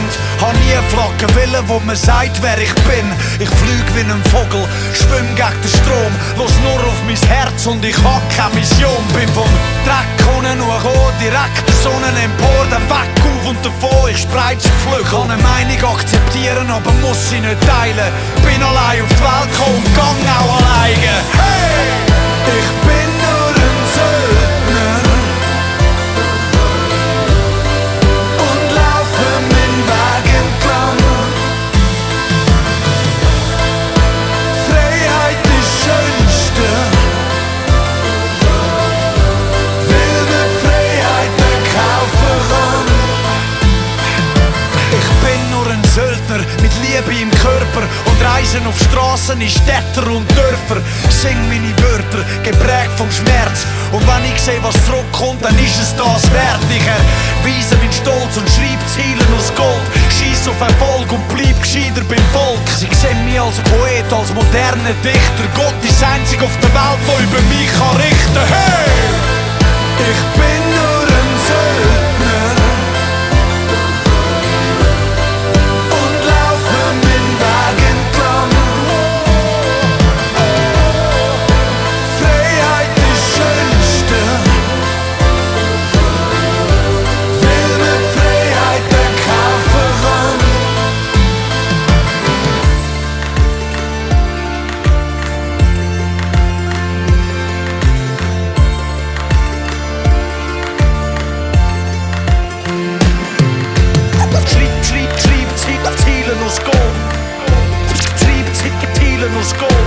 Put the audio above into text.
Kind hab nie Flaggen willen, wo man sagt, wer ich bin. Ich flieg wie ein Vogel, schwimm gegen den Strom, los nur auf mein Herz und ich hab keine Mission. Bin vom Dreck unten hoch, direkt der Sonne empor, dann weg auf und davon, ich spreizig Flügel. Kann eine Meinung akzeptieren, aber muss sie nicht teilen. Bin allein auf die Welt gekommen, gang auch alleine. Hey! Ich bin nur ein Söldner und laufe meinen Weg entlang. Freiheit ist das Schönste, will mit Freiheit kaufen kann. Ich bin nur ein Söldner mit Liebe im Körper und reisen auf Straßen in Städte und Dörfer. Sing meine Wörter, geprägt vom Schmerz. Und wenn ich sehe, was zurückkommt, dann ist es das wert. Ich erweise meinen Stolz und schreib Ziele aus Gold. Scheiss auf Erfolg und bleib gescheiter beim Volk. Sie sehen mich als Poet, als moderner Dichter. Gott ist einzig auf der Welt, der über mich kann richten. Hey! Ich bin nur ein Söldner und laufe meinen Weg entlang. Freiheit ist das Schönste, will mit Freiheit kaufen kann. Schreib Ziele aus Gold. Schreib Ziele aus Gold.